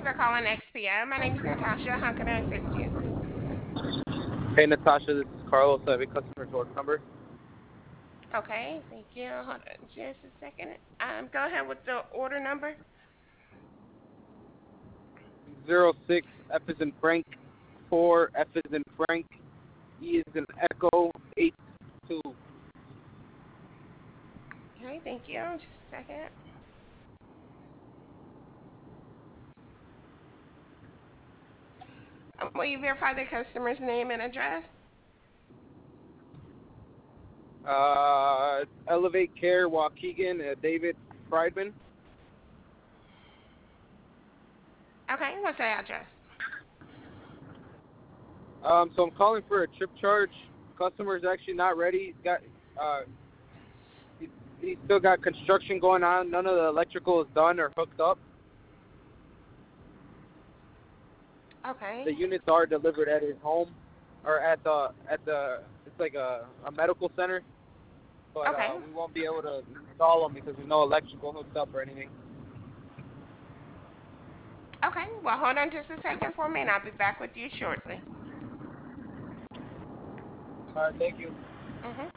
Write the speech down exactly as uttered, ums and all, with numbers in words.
for calling X P M. My name is Natasha. How can I assist you? Hey Natasha, this is Carlos. I have a customer order number Okay, thank you. Hold on just a second. Um, go ahead with the order number. zero six F is in Frank, four F is in Frank, E is in Echo, eight two. Okay, thank you. Just a second. Um, will you verify the customer's name and address? Uh, Elevate Care, Waukegan, uh, David Friedman. Okay, what's the address? Um, so I'm calling for a trip charge. Customer's actually not ready. He's got uh, he, he's still got construction going on. None of the electrical is done or hooked up. Okay. The units are delivered at his home or at the at the it's like a, a medical center, but Okay. uh, we won't be able to install them because there's no electrical hooked up or anything. Okay. Well, hold on just a second for me, and I'll be back with you shortly. All right, thank you. Mhm.